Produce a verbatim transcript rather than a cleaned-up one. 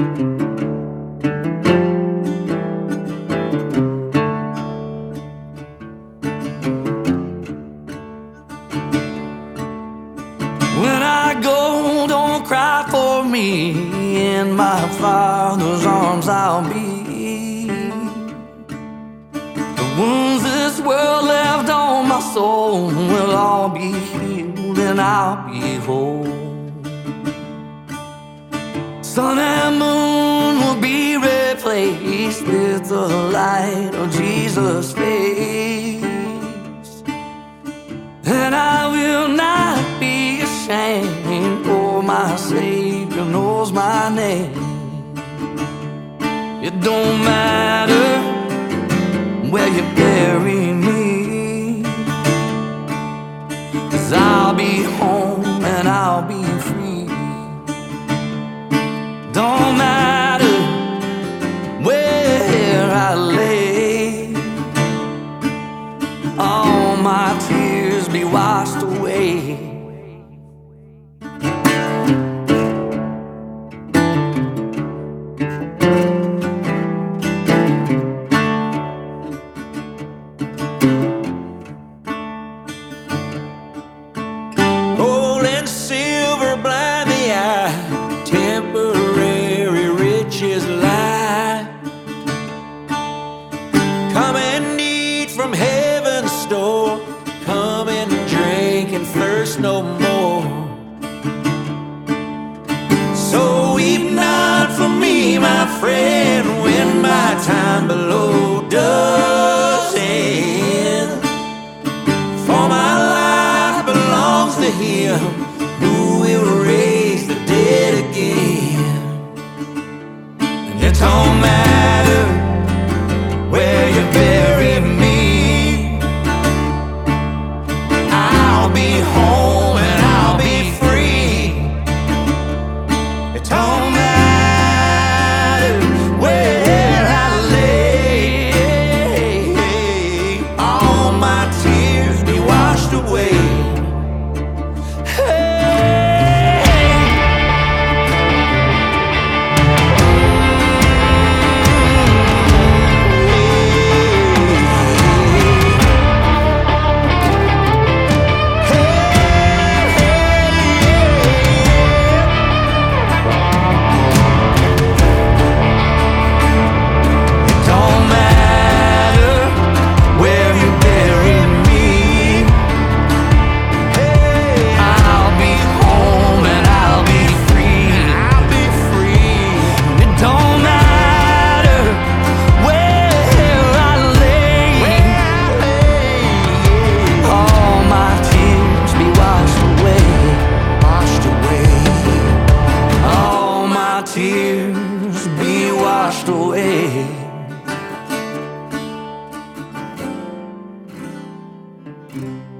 When I go, don't cry for me. In my Father's arms I'll be. The wounds this world left on my soul will all be healed and I'll be whole. Sun and moon will be replaced with the light of Jesus' face. And I will not be ashamed, for my Savior knows my name. It don't matter where you bury me, 'cause I'll be home and I'll be free. Don't matter where I lay, all my tears be washed away. Gold and silver blind the eye, temporary riches lie. Come and eat from heaven's store, come and drink and thirst no more. So weep not for me, my friend, when my time below does end. For my life belongs to Him who will raise the dead again. And it don't matter where you bury me, I'll be home and I'll be free. It don't matter where I lay, all my tears be washed away. Tears be washed away.